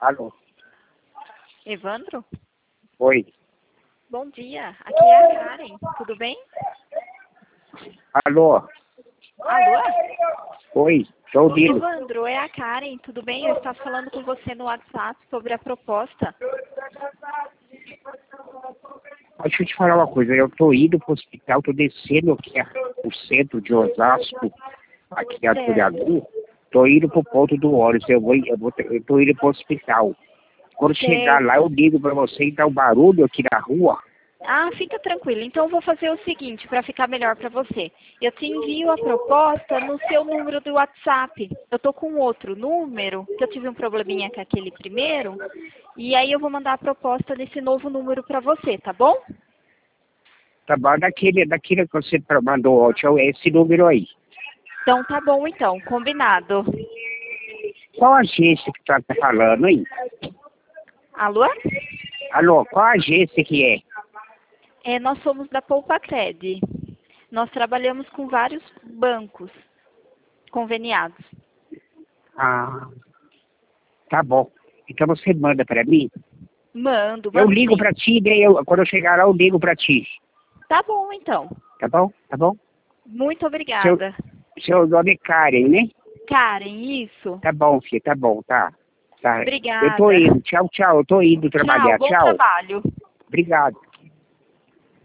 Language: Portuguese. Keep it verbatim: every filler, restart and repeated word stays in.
Alô? Evandro? Oi. Bom dia, aqui é a Karen, tudo bem? Alô? Alô? Oi, tô ouvindo. Evandro, é a Karen, tudo bem? Eu estava falando com você no WhatsApp sobre a proposta. Deixa eu te falar uma coisa, eu tô indo pro hospital, tô descendo aqui a- o centro de Osasco, aqui a Turiagu, tô indo pro ponto do ônibus, eu, vou, eu, vou, eu tô indo pro hospital. Quando chegar Certo. lá, eu ligo pra você e dá um barulho aqui na rua. Ah, fica tranquilo. Então eu vou fazer o seguinte, para ficar melhor para você. Eu te envio a proposta no seu número do WhatsApp. Eu tô com outro número, que eu tive um probleminha com aquele primeiro, e aí eu vou mandar a proposta nesse novo número para você, tá bom? Tá bom, daquele, daquele que você mandou ontem, é esse número aí. Então tá bom então, combinado. Qual agência que tá falando, hein? Alô? Alô, qual agência que é? É, nós somos da Poupacred. Nós trabalhamos com vários bancos conveniados. Ah, tá bom. Então você manda pra mim? Mando, Eu mando ligo sim. pra ti, daí eu, quando eu chegar lá eu ligo pra ti. Tá bom então. Tá bom? Tá bom? Muito Seu, obrigada. seu nome é Karen, né? Karen, isso. Tá bom, filho, tá bom, tá. Tá. Eu tô Obrigada. indo. Tchau, tchau. Eu tô indo Tchau, trabalhar. bom Tchau. trabalho. Obrigado.